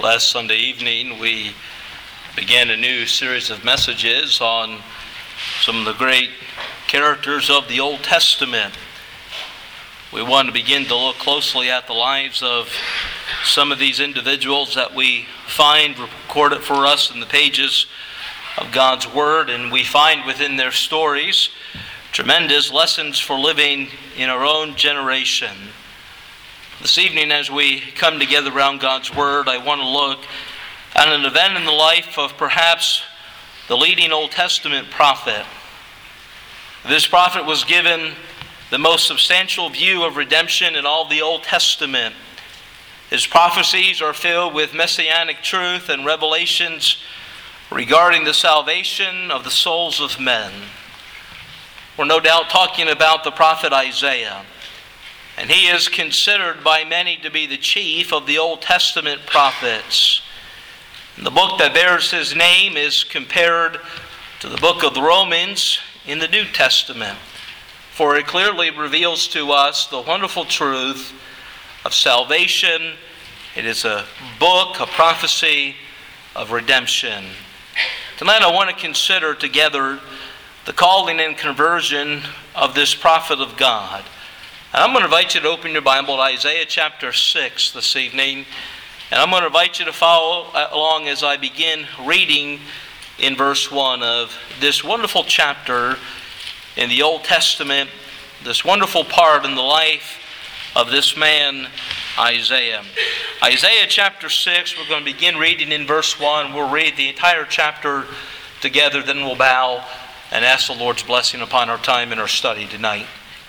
Last Sunday evening, we began a new series of messages on some of the great characters of the Old Testament. We want to begin to look closely at the lives of some of these individuals that we find recorded for us in the pages of God's Word, and we find within their stories tremendous lessons for living in our own generation. This evening, as we come together around God's Word, I want to look at an event in the life of perhaps the leading Old Testament prophet. This prophet was given the most substantial view of redemption in all the Old Testament. His prophecies are filled with messianic truth and revelations regarding the salvation of the souls of men. We're no doubt talking about the prophet Isaiah. And he is considered by many to be the chief of the Old Testament prophets. And the book that bears his name is compared to the book of the Romans in the New Testament, for it clearly reveals to us the wonderful truth of salvation. It is a book, a prophecy of redemption. Tonight I want to consider together the calling and conversion of this prophet of God. I'm going to invite you to open your Bible to Isaiah chapter 6 this evening. And I'm going to invite you to follow along as I begin reading in verse 1 of this wonderful chapter in the Old Testament, this wonderful part in the life of this man, Isaiah. Isaiah chapter 6, we're going to begin reading in verse 1. We'll read the entire chapter together, then we'll bow and ask the Lord's blessing upon our time and our study tonight.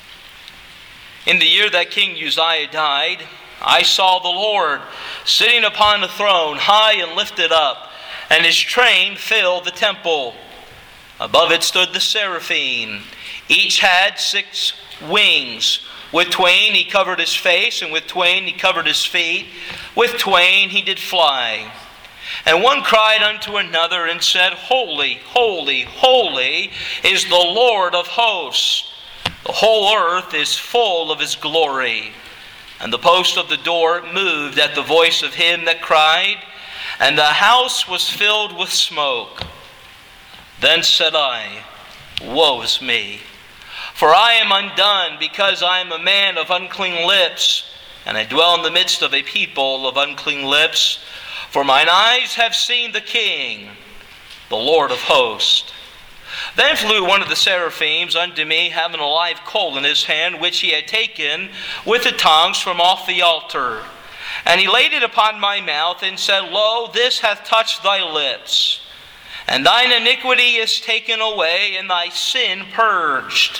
In the year that King Uzziah died, I saw the Lord sitting upon a throne, high and lifted up, and his train filled the temple. Above it stood the seraphim. Each had 6 wings. With twain he covered his face, and with twain he covered his feet. With twain he did fly. And one cried unto another and said, Holy, holy, holy is the Lord of hosts. The whole earth is full of his glory. And the post of the door moved at the voice of him that cried, and the house was filled with smoke. Then said I, Woe is me, for I am undone, because I am a man of unclean lips, and I dwell in the midst of a people of unclean lips. For mine eyes have seen the King, the Lord of hosts. Then flew one of the seraphims unto me, having a live coal in his hand, which he had taken with the tongs from off the altar. And he laid it upon my mouth, and said, Lo, this hath touched thy lips, and thine iniquity is taken away, and thy sin purged.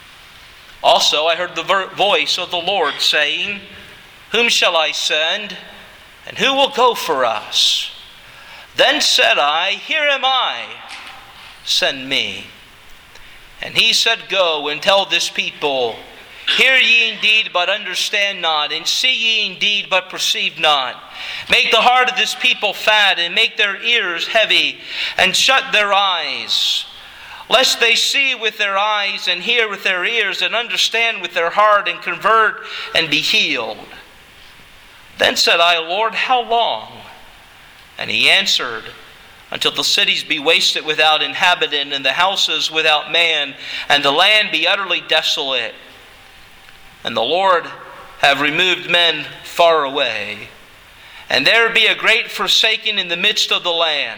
Also I heard the voice of the Lord saying, Whom shall I send, and who will go for us? Then said I, Here am I, send me. And he said, Go and tell this people, Hear ye indeed, but understand not, and see ye indeed, but perceive not. Make the heart of this people fat, and make their ears heavy, and shut their eyes, lest they see with their eyes, and hear with their ears, and understand with their heart, and convert, and be healed. Then said I, Lord, how long? And he answered, Until the cities be wasted without inhabitant, and the houses without man, and the land be utterly desolate, and the Lord have removed men far away, and there be a great forsaking in the midst of the land.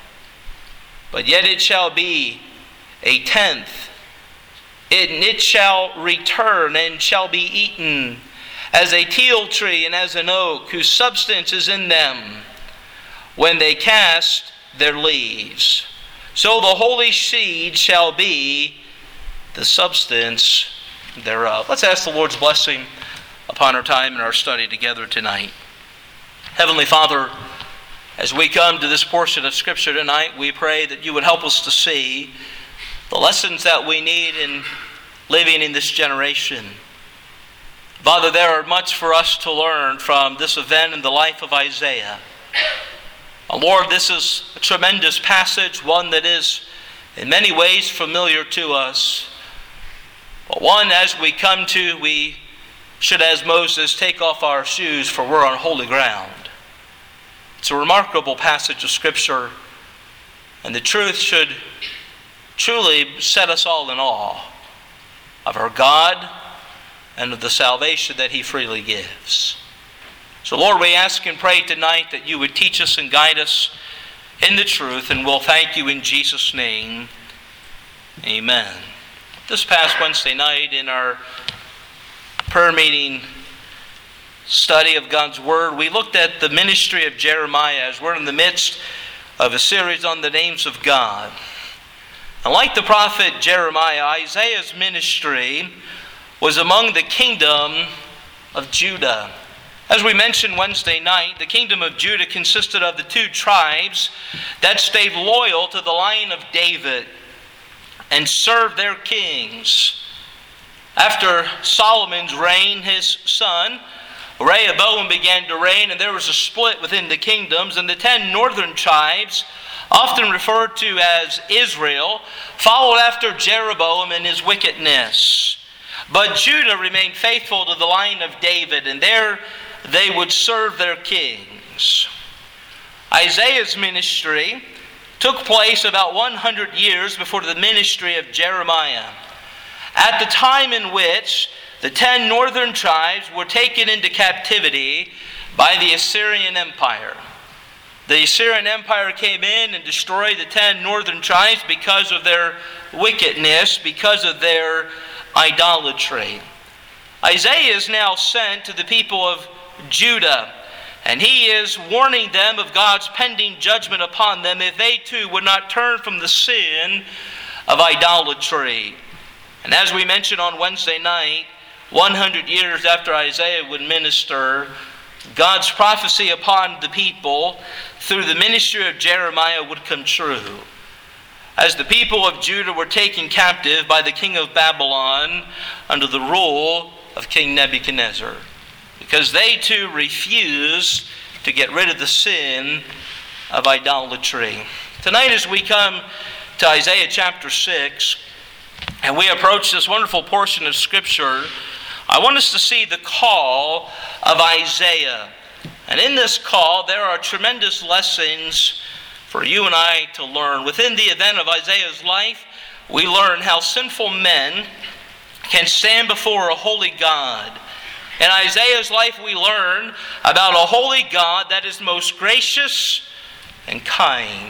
But yet it shall be a tenth, and it shall return, and shall be eaten, as a teil tree and as an oak, whose substance is in them, when they cast their leaves. So the holy seed shall be the substance thereof. Let's ask the Lord's blessing upon our time and our study together tonight. Heavenly Father, as we come to this portion of Scripture tonight, we pray that you would help us to see the lessons that we need in living in this generation. Father, there are much for us to learn from this event in the life of Isaiah. Lord, this is a tremendous passage, one that is in many ways familiar to us. But one, as we come to, we should, as Moses, take off our shoes, for we're on holy ground. It's a remarkable passage of Scripture, and the truth should truly set us all in awe of our God and of the salvation that He freely gives. So Lord, we ask and pray tonight that You would teach us and guide us in the truth, and we'll thank You in Jesus' name. Amen. This past Wednesday night in our prayer meeting study of God's Word, we looked at the ministry of Jeremiah as we're in the midst of a series on the names of God. And like the prophet Jeremiah, Isaiah's ministry was among the kingdom of Judah. As we mentioned Wednesday night, the kingdom of Judah consisted of the two tribes that stayed loyal to the line of David and served their kings. After Solomon's reign, his son Rehoboam began to reign, and there was a split within the kingdoms, and the 10 northern tribes, often referred to as Israel, followed after Jeroboam and his wickedness. But Judah remained faithful to the line of David, and there they would serve their kings. Isaiah's ministry took place about 100 years before the ministry of Jeremiah, at the time in which the 10 northern tribes were taken into captivity by the Assyrian Empire. The Assyrian Empire came in and destroyed the 10 northern tribes because of their wickedness, because of their idolatry. Isaiah is now sent to the people of Judah, and he is warning them of God's pending judgment upon them if they too would not turn from the sin of idolatry. And as we mentioned on Wednesday night, 100 years after Isaiah would minister, God's prophecy upon the people through the ministry of Jeremiah would come true. As the people of Judah were taken captive by the king of Babylon under the rule of King Nebuchadnezzar, because they too refused to get rid of the sin of idolatry. Tonight, as we come to Isaiah chapter 6, and we approach this wonderful portion of Scripture, I want us to see the call of Isaiah. And in this call, there are tremendous lessons for you and I to learn. Within the event of Isaiah's life, we learn how sinful men can stand before a holy God. In Isaiah's life, we learn about a holy God that is most gracious and kind.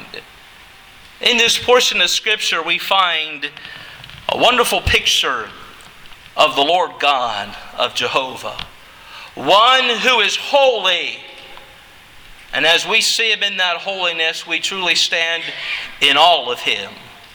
In this portion of Scripture, we find a wonderful picture of the Lord God, of Jehovah. One who is holy. And as we see Him in that holiness, we truly stand in awe of Him.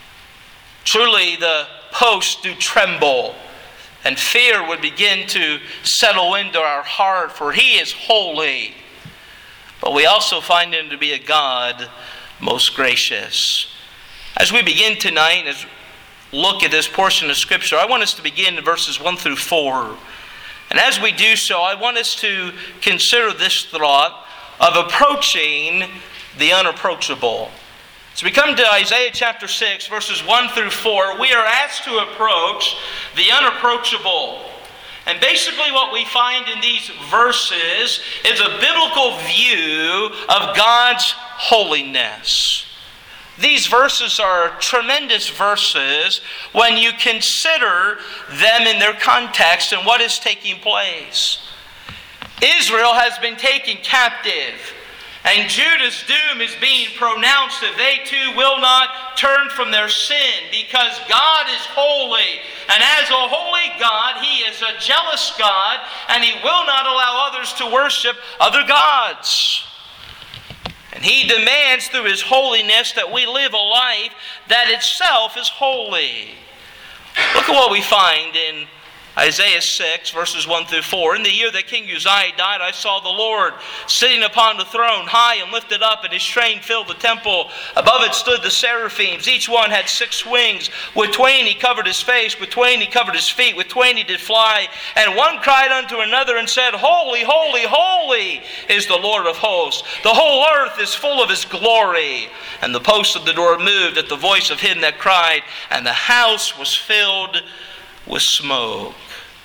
Truly the posts do tremble, and fear would begin to settle into our heart, for He is holy. But we also find Him to be a God most gracious. As we begin tonight, as look at this portion of Scripture, I want us to begin in verses 1 through 4. And as we do so, I want us to consider this thought of approaching the unapproachable. As we come to Isaiah chapter 6, verses 1 through 4, we are asked to approach the unapproachable. And basically what we find in these verses is a biblical view of God's holiness. These verses are tremendous verses when you consider them in their context and what is taking place. Israel has been taken captive, and Judah's doom is being pronounced if they too will not turn from their sin, because God is holy. And as a holy God, He is a jealous God, and He will not allow others to worship other gods. And He demands through His holiness that we live a life that itself is holy. Look at what we find in Isaiah 6, verses 1 through 4. In the year that King Uzziah died, I saw the Lord sitting upon the throne, high and lifted up, and His train filled the temple. Above it stood the seraphims. Each one had 6 wings. With twain He covered His face, with twain He covered His feet, with twain He did fly. And one cried unto another and said, Holy, holy, holy is the Lord of hosts. The whole earth is full of His glory. And the posts of the door moved at the voice of Him that cried, and the house was filled with smoke.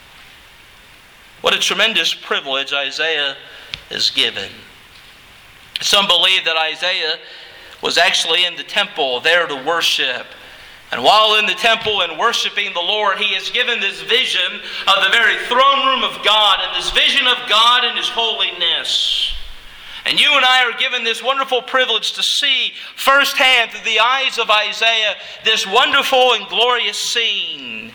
What a tremendous privilege Isaiah is given. Some believe that Isaiah was actually in the temple there to worship. And while in the temple and worshiping the Lord, he is given this vision of the very throne room of God and this vision of God and His holiness. And you and I are given this wonderful privilege to see firsthand through the eyes of Isaiah this wonderful and glorious scene.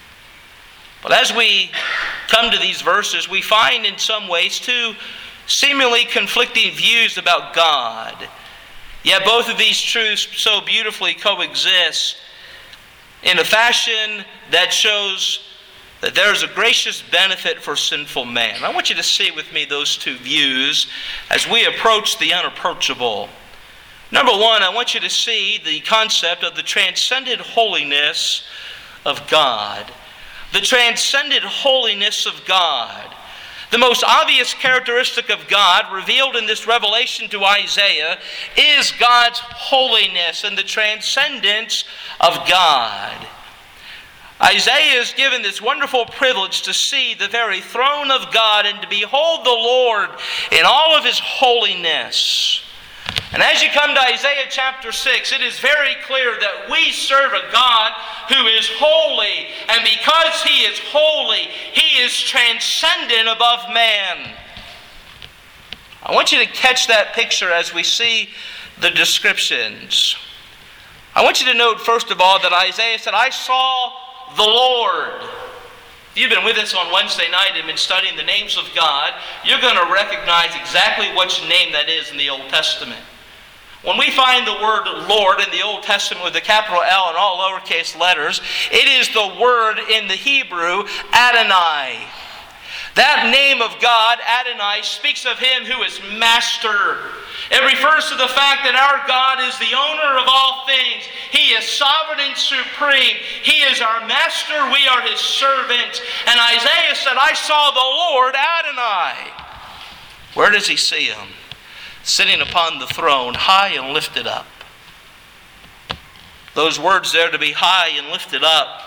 But as we come to these verses, we find in some ways two seemingly conflicting views about God. Yet both of these truths so beautifully coexist in a fashion that shows that there is a gracious benefit for sinful man. I want you to see with me those two views as we approach the unapproachable. Number one, I want you to see the concept of the transcendent holiness of God. The transcendent holiness of God. The most obvious characteristic of God revealed in this revelation to Isaiah is God's holiness and the transcendence of God. Isaiah is given this wonderful privilege to see the very throne of God and to behold the Lord in all of His holiness. And as you come to Isaiah chapter 6, it is very clear that we serve a God who is holy. And because He is holy, He is transcendent above man. I want you to catch that picture as we see the descriptions. I want you to note, first of all, that Isaiah said, I saw the Lord. If you've been with us on Wednesday night and been studying the names of God, you're going to recognize exactly which name that is in the Old Testament. When we find the word Lord in the Old Testament with a capital L and all lowercase letters, it is the word in the Hebrew, Adonai. That name of God, Adonai, speaks of Him who is Master. It refers to the fact that our God is the owner of all things. He is sovereign and supreme. He is our Master. We are His servants. And Isaiah said, I saw the Lord, Adonai. Where does he see Him? Sitting upon the throne, high and lifted up. Those words there, to be high and lifted up,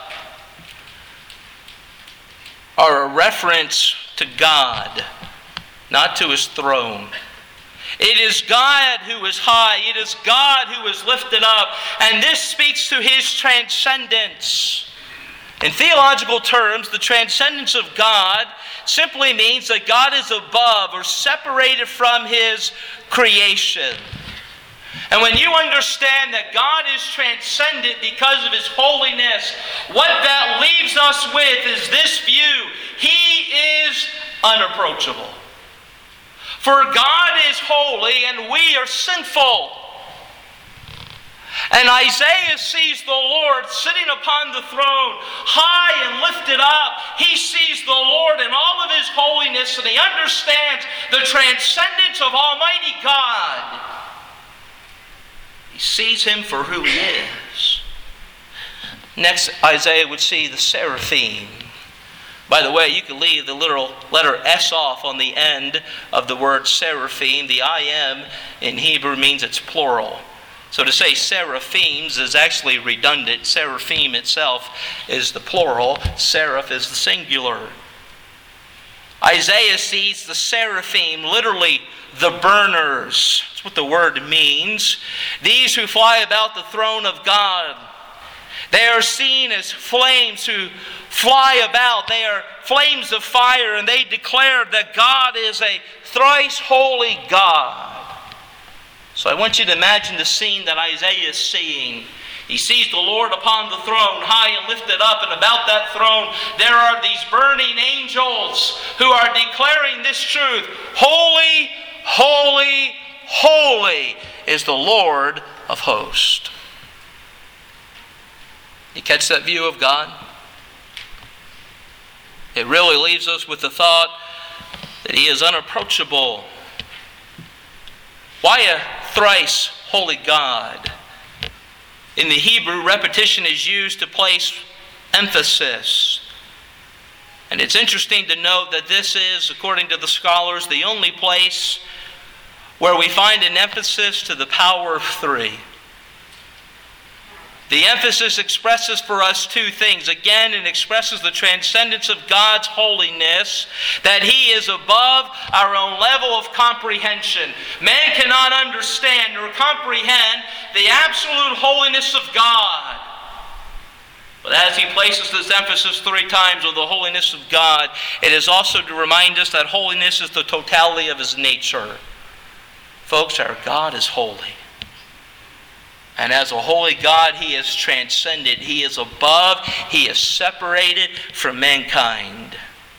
are a reference to God, not to His throne. It is God who is high. It is God who is lifted up. And this speaks to His transcendence. In theological terms, the transcendence of God simply means that God is above or separated from His creation. And when you understand that God is transcendent because of His holiness, what that leaves us with is this view. He is unapproachable. For God is holy and we are sinful. And Isaiah sees the Lord sitting upon the throne, high and lifted up. He sees the Lord in all of His holiness, and he understands the transcendence of Almighty God. He sees Him for who He is. Next, Isaiah would see the seraphim. By the way, you can leave the literal letter S off on the end of the word seraphim. The I-M in Hebrew means it's plural. So to say seraphims is actually redundant. Seraphim itself is the plural. Seraph is the singular. Isaiah sees the seraphim, literally the burners. That's what the word means. These who fly about the throne of God. They are seen as flames who fly about. They are flames of fire, and they declare that God is a thrice holy God. So I want you to imagine the scene that Isaiah is seeing. He sees the Lord upon the throne, high and lifted up, and about that throne there are these burning angels who are declaring this truth. Holy, holy, holy is the Lord of hosts. You catch that view of God? It really leaves us with the thought that He is unapproachable. Why a thrice holy God? In the Hebrew, repetition is used to place emphasis. And it's interesting to note that this is, according to the scholars, the only place where we find an emphasis to the power of three. The emphasis expresses for us two things. Again, it expresses the transcendence of God's holiness, that He is above our own level of comprehension. Man cannot understand or comprehend the absolute holiness of God. But as he places this emphasis 3 times on the holiness of God, it is also to remind us that holiness is the totality of His nature. Folks, our God is holy. And as a holy God, He is transcendent. He is above. He is separated from mankind.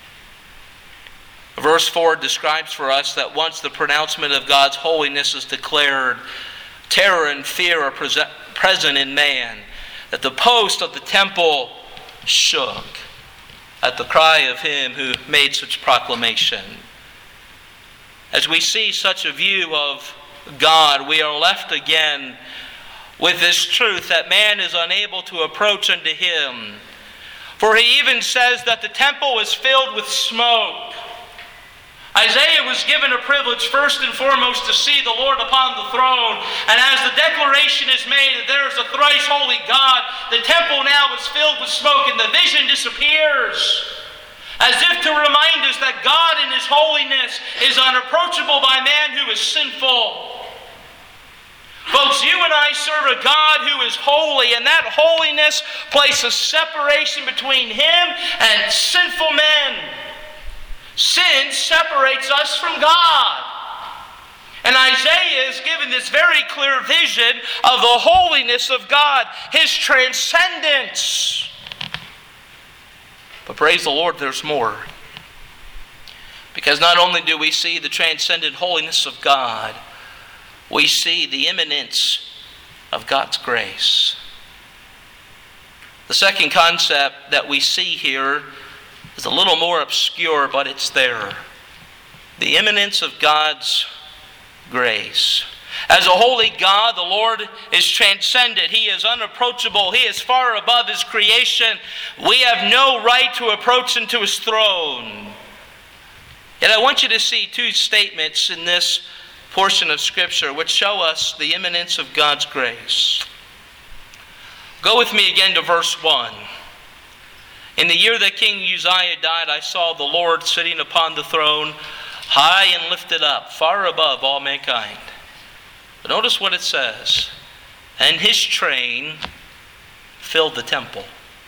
Verse 4 describes for us that once the pronouncement of God's holiness is declared, terror and fear are present in man. That the post of the temple shook at the cry of Him who made such proclamation. As we see such a view of God, we are left again with this truth that man is unable to approach unto Him. For He even says that the temple is filled with smoke. Isaiah was given a privilege first and foremost to see the Lord upon the throne. And as the declaration is made that there is a thrice holy God, the temple now is filled with smoke and the vision disappears. As if to remind us that God in His holiness is unapproachable by man who is sinful. Folks, you and I serve a God who is holy, and that holiness places separation between Him and sinful men. Sin separates us from God. And Isaiah is given this very clear vision of the holiness of God, His transcendence. But praise the Lord, there's more. Because not only do we see the transcendent holiness of God, we see the immanence of God's grace. The second concept that we see here is a little more obscure, but it's there. The immanence of God's grace. As a holy God, the Lord is transcendent. He is unapproachable. He is far above His creation. We have no right to approach into His throne. Yet I want you to see 2 statements in this portion of Scripture which show us the immanence of God's grace. Go with me again to verse 1. In the year that King Uzziah died, I saw the Lord sitting upon the throne, high and lifted up, far above all mankind. But notice what it says. And His train filled the temple.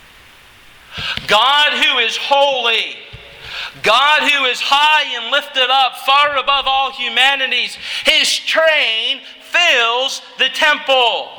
God who is holy, God who is high and lifted up, far above all humanities, His train fills the temple.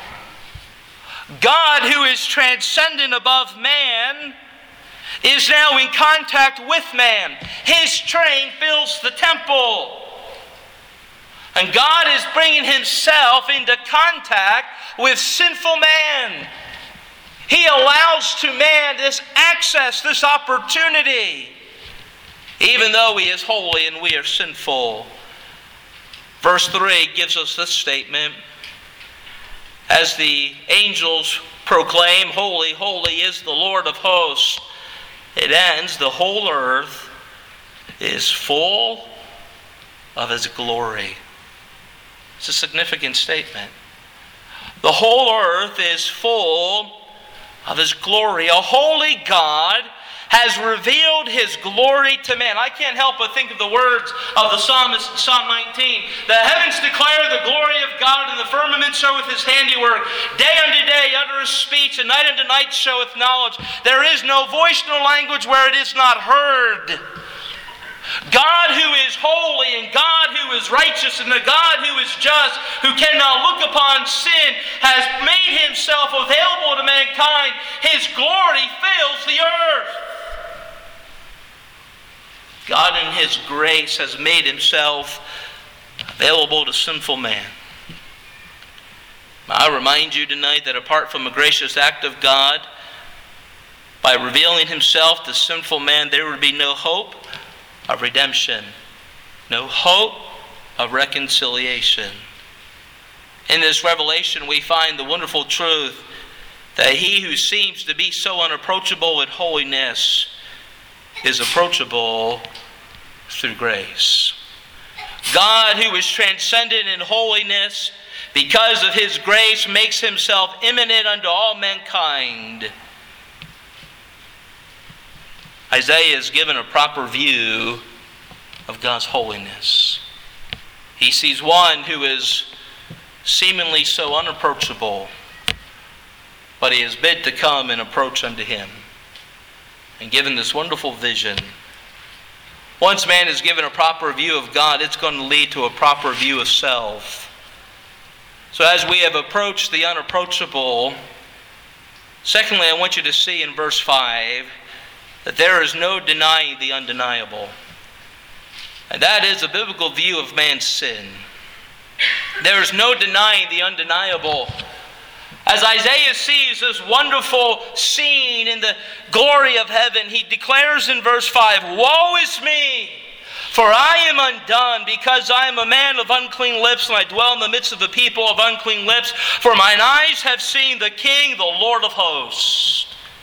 God who is transcendent above man is now in contact with man. His train fills the temple. And God is bringing Himself into contact with sinful man. He allows to man this access, this opportunity, even though He is holy and we are sinful. Verse 3 gives us this statement. As the angels proclaim, holy, holy is the Lord of hosts, it ends, the whole earth is full of His glory. It's a significant statement. The whole earth is full of His glory. A holy God has revealed His glory to man. I can't help but think of the words of the psalmist in Psalm 19. The heavens declare the glory of God, and the firmament showeth His handiwork. Day unto day uttereth speech, and night unto night showeth knowledge. There is no voice nor language where it is not heard. God who is holy, and God who is righteous, and the God who is just, who cannot look upon sin, has made Himself available to mankind. His glory fills the earth. God in His grace has made Himself available to sinful man. I remind you tonight that apart from a gracious act of God, by revealing Himself to sinful man, there would be no hope of redemption, no hope of reconciliation. In this revelation, we find the wonderful truth that He who seems to be so unapproachable in holiness is approachable through grace. God, who is transcendent in holiness, because of His grace, makes Himself immanent unto all mankind. Isaiah is given a proper view of God's holiness. He sees one who is seemingly so unapproachable, but he is bid to come and approach unto Him. And given this wonderful vision, once man is given a proper view of God, it's going to lead to a proper view of self. So as we have approached the unapproachable, secondly, I want you to see in verse 5 that there is no denying the undeniable. And that is a biblical view of man's sin. There is no denying the undeniable. As Isaiah sees this wonderful scene in the glory of heaven, he declares in verse 5, "Woe is me, for I am undone, because I am a man of unclean lips, and I dwell in the midst of a people of unclean lips. For mine eyes have seen the King, the Lord of hosts."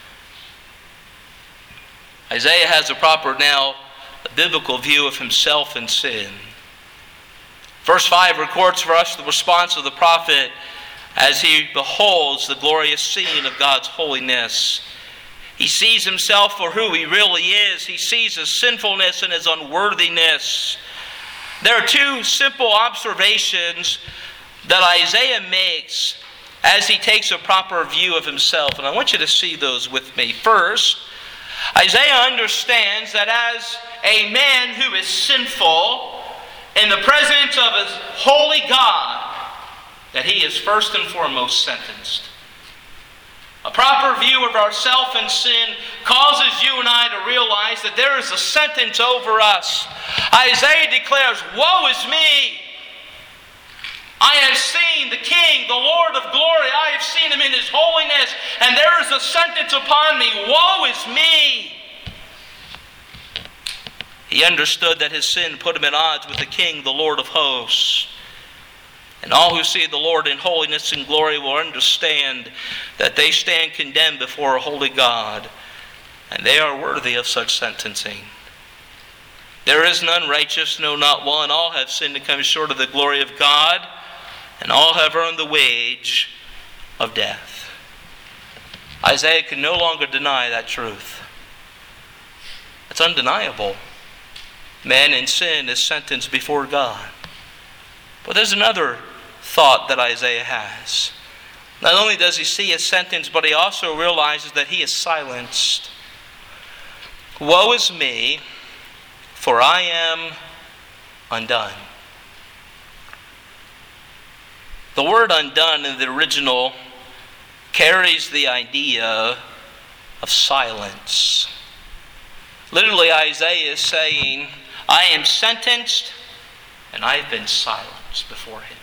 Isaiah has a proper now biblical view of himself and sin. Verse 5 records for us the response of the prophet as he beholds the glorious scene of God's holiness. He sees himself for who he really is. He sees his sinfulness and his unworthiness. There are two simple observations that Isaiah makes as he takes a proper view of himself, and I want you to see those with me. First, Isaiah understands that as a man who is sinful in the presence of his holy God, that he is first and foremost sentenced. A proper view of ourself and sin causes you and I to realize that there is a sentence over us. Isaiah declares, "Woe is me! I have seen the King, the Lord of glory. I have seen Him in His holiness, and there is a sentence upon me. Woe is me!" He understood that his sin put him at odds with the King, the Lord of hosts. And all who see the Lord in holiness and glory will understand that they stand condemned before a holy God, and they are worthy of such sentencing. There is none righteous, no, not one. All have sinned and come short of the glory of God, and all have earned the wage of death. Isaiah can no longer deny that truth. It's undeniable. Man in sin is sentenced before God. But there's another thought that Isaiah has. Not only does he see his sentence, but he also realizes that he is silenced. "Woe is me, for I am undone." The word undone in the original carries the idea of silence. Literally, Isaiah is saying, I am sentenced and I have been silenced before Him.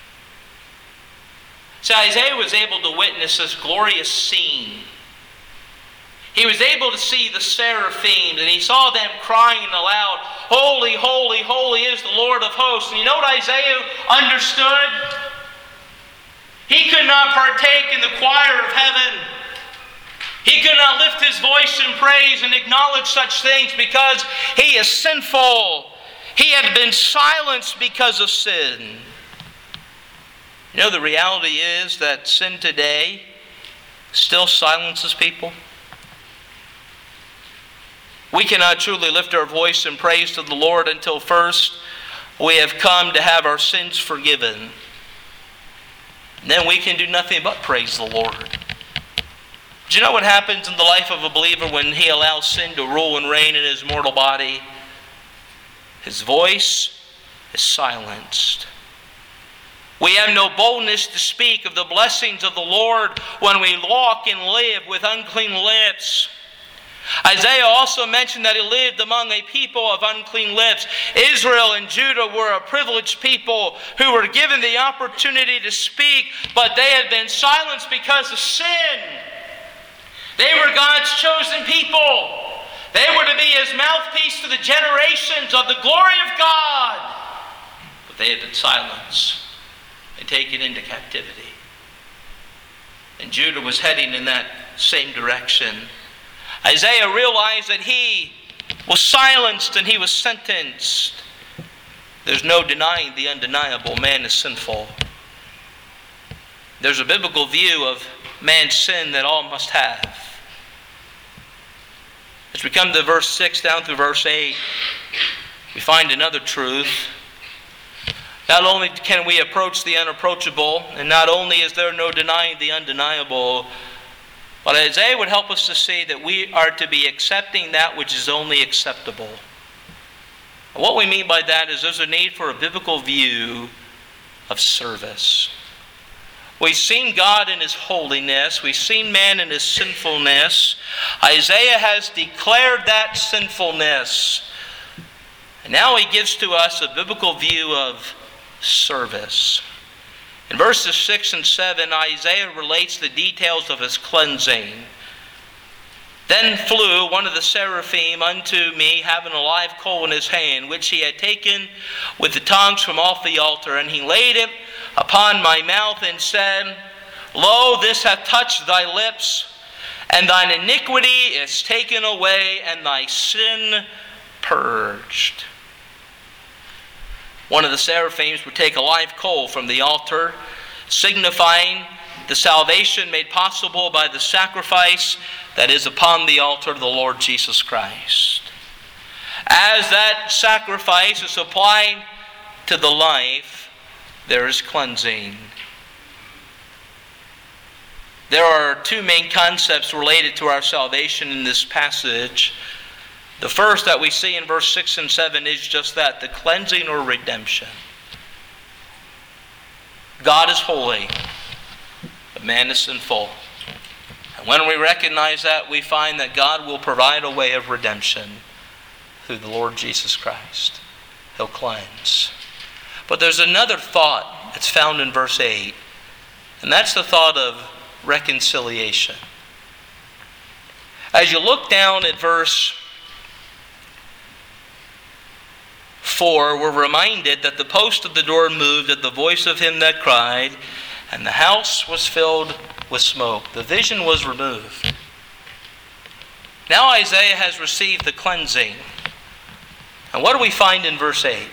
So Isaiah was able to witness this glorious scene. He was able to see the seraphims, and he saw them crying aloud, "Holy, holy, holy is the Lord of hosts." And you know what Isaiah understood? He could not partake in the choir of heaven. He could not lift his voice in praise and acknowledge such things because he is sinful. He had been silenced because of sin. You know, the reality is that sin today still silences people. We cannot truly lift our voice in praise to the Lord until first we have come to have our sins forgiven. And then we can do nothing but praise the Lord. Do you know what happens in the life of a believer when he allows sin to rule and reign in his mortal body? His voice is silenced. We have no boldness to speak of the blessings of the Lord when we walk and live with unclean lips. Isaiah also mentioned that he lived among a people of unclean lips. Israel and Judah were a privileged people who were given the opportunity to speak, but they had been silenced because of sin. They were God's chosen people. They were to be His mouthpiece to the generations of the glory of God. But they had been silenced and taken into captivity. And Judah was heading in that same direction. Isaiah realized that he was silenced and he was sentenced. There's no denying the undeniable. Man is sinful. There's a biblical view of man's sin that all must have. As we come to verse 6 down through verse 8, we find another truth. Not only can we approach the unapproachable, and not only is there no denying the undeniable, but Isaiah would help us to see that we are to be accepting that which is only acceptable. And what we mean by that is there's a need for a biblical view of service. We've seen God in His holiness. We've seen man in his sinfulness. Isaiah has declared that sinfulness. And now he gives to us a biblical view of service. In verses 6 and 7, Isaiah relates the details of his cleansing. Then flew one of the seraphim unto me, having a live coal in his hand, which he had taken with the tongs from off the altar, and he laid it upon my mouth and said, Lo, this hath touched thy lips, and thine iniquity is taken away, and thy sin purged. One of the seraphims would take a live coal from the altar, signifying the salvation made possible by the sacrifice that is upon the altar of the Lord Jesus Christ. As that sacrifice is applied to the life, there is cleansing. There are two main concepts related to our salvation in this passage. The first that we see in verse 6 and 7 is just that, the cleansing or redemption. God is holy, but man is sinful. And when we recognize that, we find that God will provide a way of redemption through the Lord Jesus Christ. He'll cleanse. But there's another thought that's found in verse 8, and that's the thought of reconciliation. As you look down at verse 4, we're reminded that the post of the door moved at the voice of him that cried, and the house was filled with smoke. The vision was removed. Now Isaiah has received the cleansing. And what do we find in verse 8?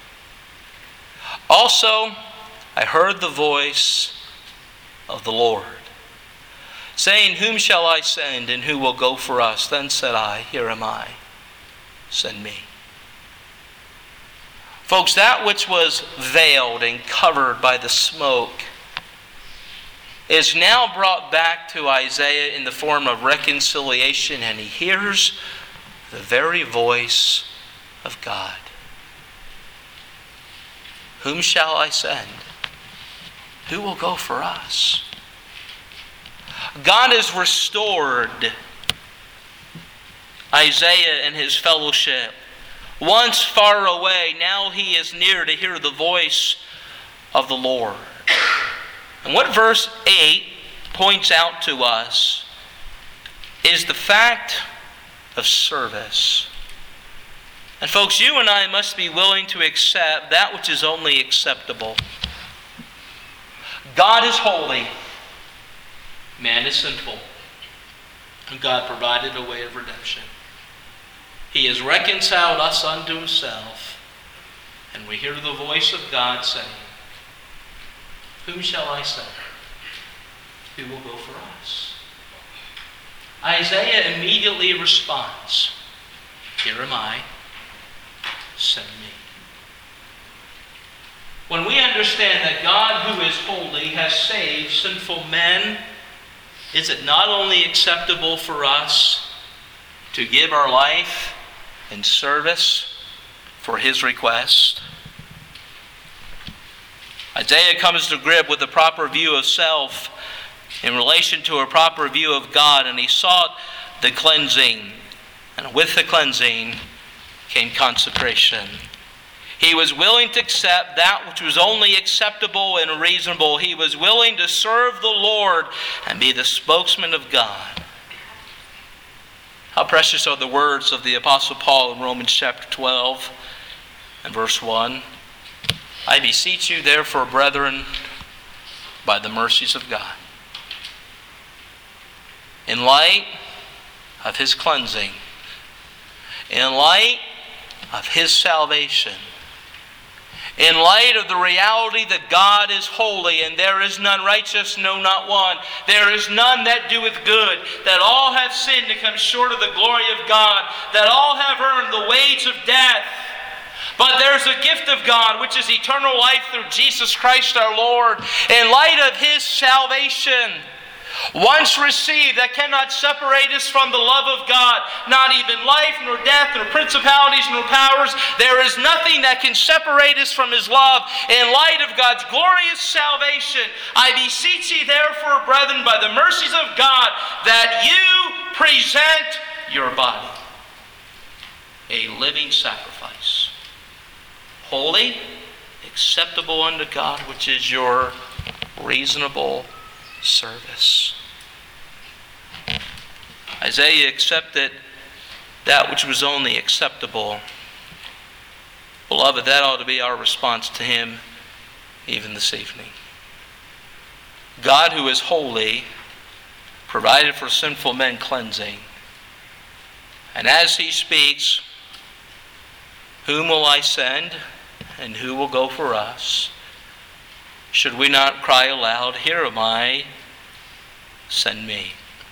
Also, I heard the voice of the Lord, saying, Whom shall I send, and who will go for us? Then said I, Here am I, send me. Folks, that which was veiled and covered by the smoke is now brought back to Isaiah in the form of reconciliation, and he hears the very voice of God. Whom shall I send? Who will go for us? God has restored Isaiah and his fellowship. Once far away, now he is near to hear the voice of the Lord. And what verse 8 points out to us is the fact of service. And folks, you and I must be willing to accept that which is only acceptable. God is holy. Man is sinful. And God provided a way of redemption. He has reconciled us unto himself. And we hear the voice of God saying, Whom shall I send? Who will go for us? Isaiah immediately responds, Here am I, send me. When we understand that God, who is holy, has saved sinful men, is it not only acceptable for us to give our life in service for his request? Isaiah comes to grip with a proper view of self in relation to a proper view of God, and he sought the cleansing. And with the cleansing came consecration. He was willing to accept that which was only acceptable and reasonable. He was willing to serve the Lord and be the spokesman of God. How precious are the words of the Apostle Paul in Romans chapter 12 and verse 1. I beseech you therefore, brethren, by the mercies of God, in light of his cleansing, in light of his salvation, In light of the reality that God is holy, and there is none righteous, no, not one. There is none that doeth good, that all have sinned and come short of the glory of God, that all have earned the wage of death. But there's a gift of God, which is eternal life through Jesus Christ our Lord. In light of His salvation, once received, that cannot separate us from the love of God. Not even life, nor death, nor principalities, nor powers. There is nothing that can separate us from His love. In light of God's glorious salvation, I beseech ye therefore, brethren, by the mercies of God, that you present your body a living sacrifice, holy, acceptable unto God, which is your reasonable service. Isaiah accepted that which was only acceptable. Beloved, that ought to be our response to Him even this evening. God, who is holy, provided for sinful men cleansing. And as He speaks, whom will I send, and who will go for us? Should we not cry aloud, here am I, send me?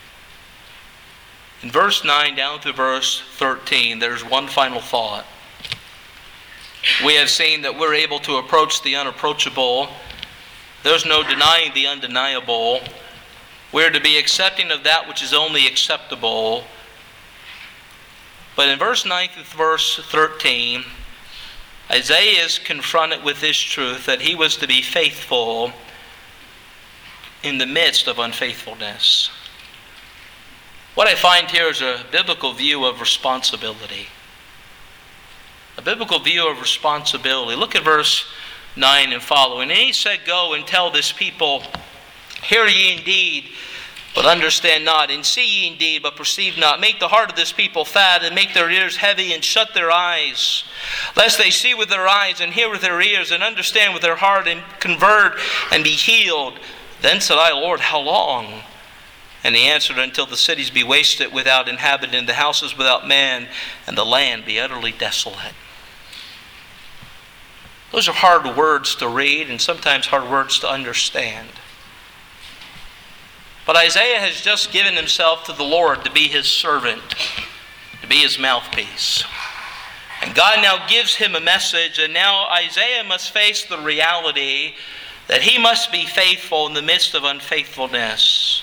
In verse 9 down to verse 13, there's one final thought. We have seen that we're able to approach the unapproachable. There's no denying the undeniable. We're to be accepting of that which is only acceptable. But in verse 9 to verse 13, Isaiah is confronted with this truth that he was to be faithful in the midst of unfaithfulness. What I find here is a biblical view of responsibility. A biblical view of responsibility. Look at verse 9 and following. And he said, go and tell this people, hear ye indeed, but understand not, and see ye indeed, but perceive not. Make the heart of this people fat, and make their ears heavy, and shut their eyes, lest they see with their eyes, and hear with their ears, and understand with their heart, and convert, and be healed. Then said I, Lord, how long? And he answered, until the cities be wasted without inhabitant, and the houses without man, and the land be utterly desolate. Those are hard words to read, and sometimes hard words to understand. But Isaiah has just given himself to the Lord to be His servant, to be His mouthpiece. And God now gives him a message, and now Isaiah must face the reality that he must be faithful in the midst of unfaithfulness.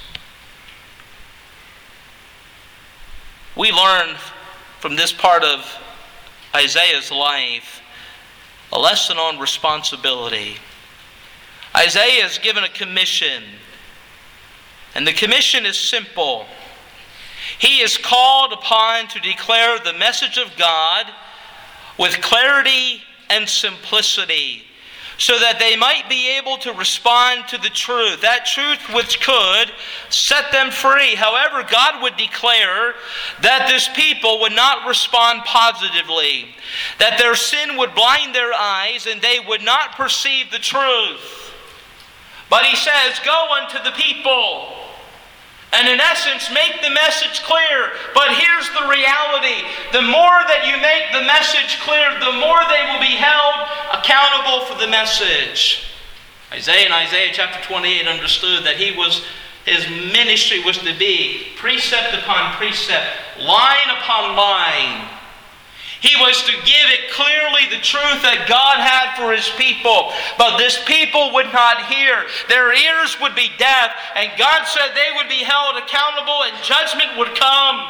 We learn from this part of Isaiah's life a lesson on responsibility. Isaiah is given a commission. And the commission is simple. He is called upon to declare the message of God with clarity and simplicity, so that they might be able to respond to the truth, that truth which could set them free. However, God would declare that this people would not respond positively, that their sin would blind their eyes and they would not perceive the truth. But He says, go unto the people, and in essence, make the message clear. But here's the reality. The more that you make the message clear, the more they will be held accountable for the message. Isaiah in Isaiah chapter 28 understood that his ministry was to be precept upon precept, line upon line. He was to give it clearly the truth that God had for His people. But this people would not hear. Their ears would be deaf. And God said they would be held accountable and judgment would come.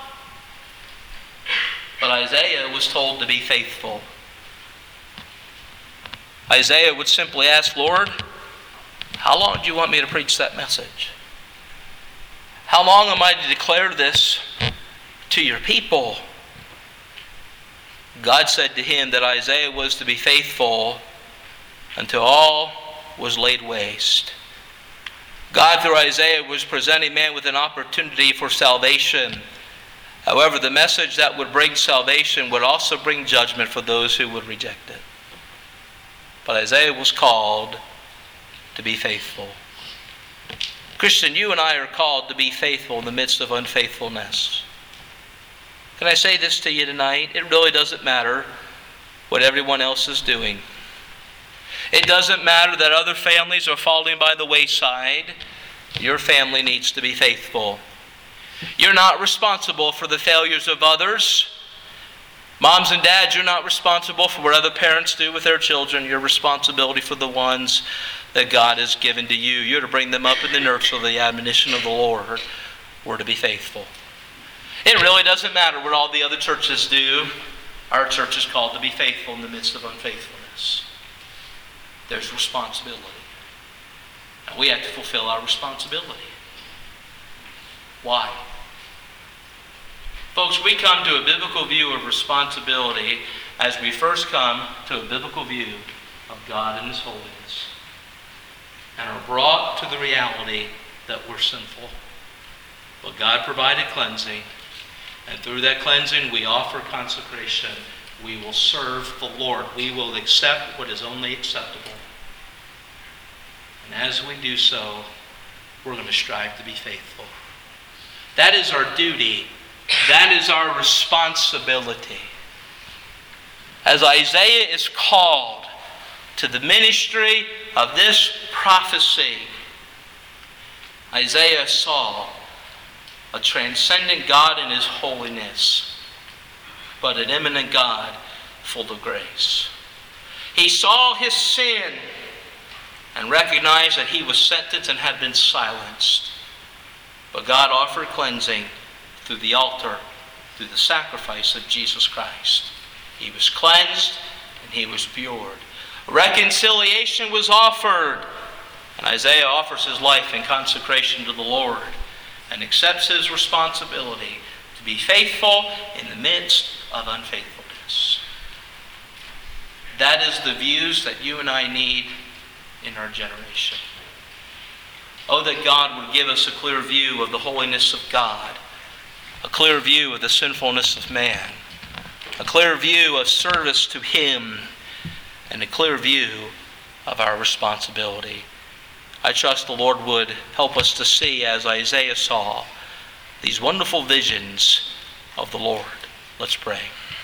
But Isaiah was told to be faithful. Isaiah would simply ask, Lord, how long do you want me to preach that message? How long am I to declare this to your people? God said to him that Isaiah was to be faithful until all was laid waste. God, through Isaiah, was presenting man with an opportunity for salvation. However, the message that would bring salvation would also bring judgment for those who would reject it. But Isaiah was called to be faithful. Christian, you and I are called to be faithful in the midst of unfaithfulness. Can I say this to you tonight? It really doesn't matter what everyone else is doing. It doesn't matter that other families are falling by the wayside. Your family needs to be faithful. You're not responsible for the failures of others. Moms and dads, you're not responsible for what other parents do with their children. You're responsibility for the ones that God has given to you. You're to bring them up in the nurture of the admonition of the Lord. We're to be faithful. It really doesn't matter what all the other churches do. Our church is called to be faithful in the midst of unfaithfulness. There's responsibility. And we have to fulfill our responsibility. Why? Folks, we come to a biblical view of responsibility as we first come to a biblical view of God and His holiness, and are brought to the reality that we're sinful. But God provided cleansing, and through that cleansing we offer consecration. We will serve the Lord. We will accept what is only acceptable. And as we do so, we're going to strive to be faithful. That is our duty. That is our responsibility. As Isaiah is called to the ministry of this prophecy, Isaiah saw a transcendent God in His holiness, but an immanent God full of grace. He saw his sin and recognized that he was sentenced and had been silenced. But God offered cleansing through the altar, through the sacrifice of Jesus Christ. He was cleansed and he was pured. Reconciliation was offered. And Isaiah offers his life in consecration to the Lord and accepts his responsibility to be faithful in the midst of unfaithfulness. That is the views that you and I need in our generation. Oh, that God would give us a clear view of the holiness of God, a clear view of the sinfulness of man, a clear view of service to Him, and a clear view of our responsibility. I trust the Lord would help us to see, as Isaiah saw, these wonderful visions of the Lord. Let's pray.